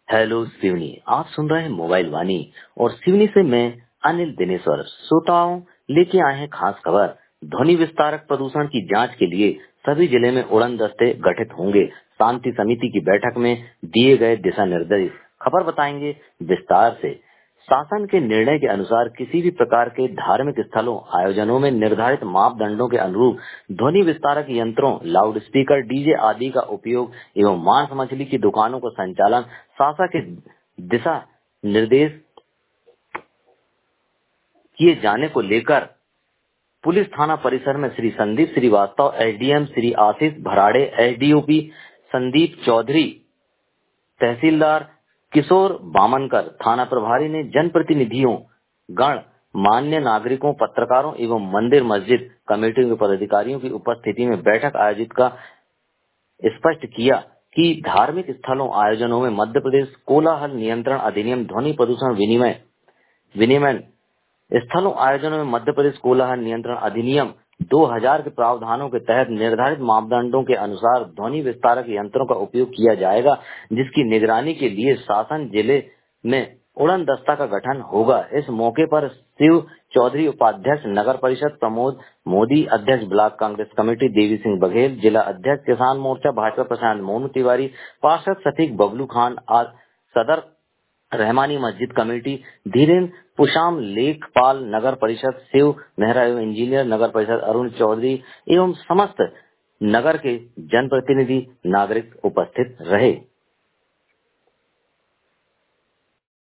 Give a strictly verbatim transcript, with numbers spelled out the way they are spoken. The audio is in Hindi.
हेलो सिवनी, आप सुन रहे हैं मोबाइल वाणी और सिवनी से मैं अनिल दिनेश्वर। श्रोताओं, लेके आए हैं खास खबर। ध्वनि विस्तारक प्रदूषण की जांच के लिए सभी जिले में उड़न दस्ते गठित होंगे। शांति समिति की बैठक में दिए गए दिशा निर्देश। खबर बताएंगे विस्तार से। शासन के निर्णय के अनुसार किसी भी प्रकार के धार्मिक स्थलों आयोजनों में निर्धारित मापदंडों के अनुरूप ध्वनि विस्तारक यंत्रों, लाउड स्पीकर, डीजे आदि का उपयोग एवं मांस मछली की दुकानों का संचालन शासन के दिशा निर्देश किए जाने को लेकर पुलिस थाना परिसर में श्री संदीप श्रीवास्तव, एसडीएम श्री आशीष भराड़े, एसडीओपी संदीप चौधरी, तहसीलदार किशोर बामनकर, थाना प्रभारी ने जनप्रतिनिधियों गण, मान्य नागरिकों, पत्रकारों एवं मंदिर मस्जिद कमेटी के पदाधिकारियों की उपस्थिति में बैठक आयोजित का स्पष्ट किया कि धार्मिक स्थलों आयोजनों में मध्य प्रदेश कोलाहल नियंत्रण अधिनियम, ध्वनि प्रदूषण विनिमय विनियमन स्थलों आयोजनों में मध्य प्रदेश कोलाहल नियंत्रण अधिनियम दो हज़ार के प्रावधानों के तहत निर्धारित मापदंडों के अनुसार ध्वनि विस्तारक यंत्रों का उपयोग किया जाएगा, जिसकी निगरानी के लिए शासन जिले में उड़न दस्ता का गठन होगा। इस मौके पर शिव चौधरी उपाध्यक्ष नगर परिषद, प्रमोद मोदी अध्यक्ष ब्लॉक कांग्रेस कमेटी, देवी सिंह बघेल जिला अध्यक्ष किसान मोर्चा भाजपा, प्रशांत मोनू तिवारी पार्षद, सतीक बबलू खान सदर रहमानी मस्जिद कमेटी, धीरेन्द्र पुशाम लेखपाल नगर परिषद, शिव मेहरा एवं इंजीनियर नगर परिषद अरुण चौधरी एवं समस्त नगर के जनप्रतिनिधि नागरिक उपस्थित रहे।